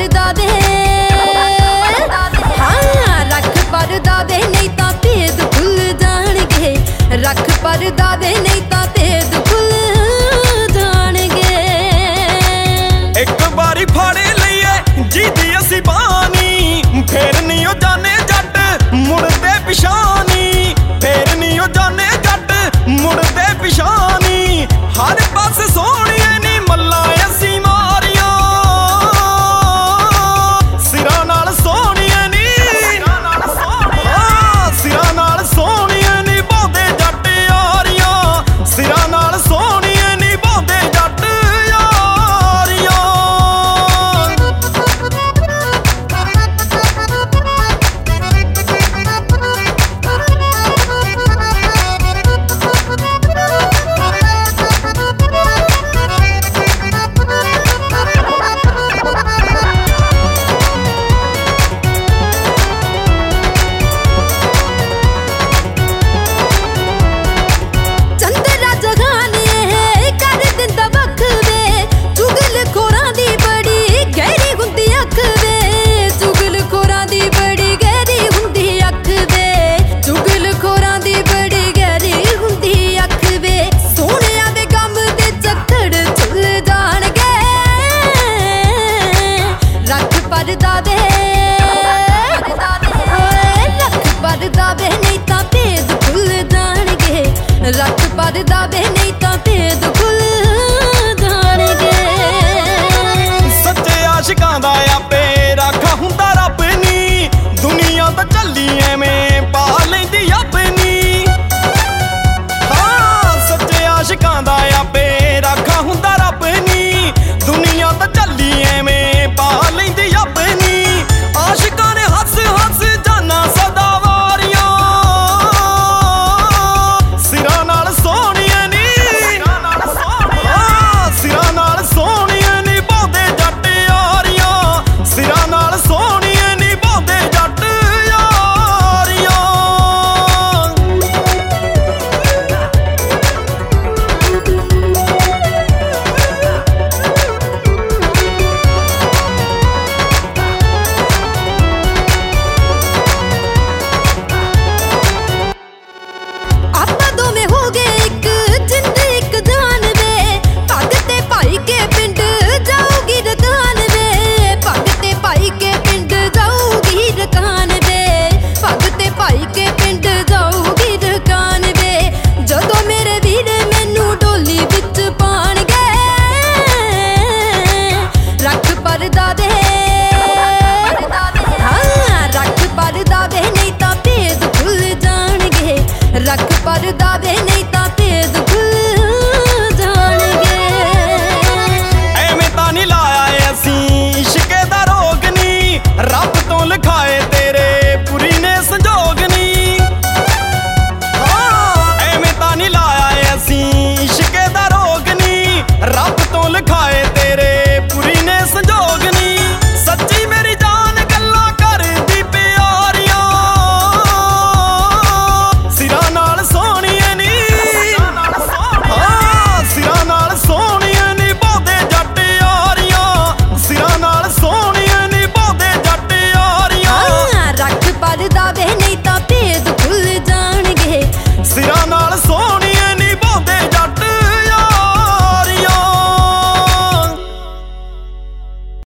परदा वे, हाँ रख परदा वे नहीं तां भेद खुल जाणगे, रख परदा वे नहीं तां भेद खुल जाणगे। एक बारी फाड़े लईए जीदी असी बानी, फेर नहीं ओ जाने जट मुड़दे पिछानी, फेर नहीं ओ जाने जट मुड़दे पिछानी। हर पास सोहणिए नी मल्लां असी मारियां, सिरां नाल सोहणिए नी, सिरां नाल सोहणिए नी बहुते जट यारियां, सिरां नाल सोहणिए नी बहुते जट यारियां। परदा वे, रख परदा वे नहीं तां भेद खुल जाणगे, रख परदा वे नहीं तां भेद खुल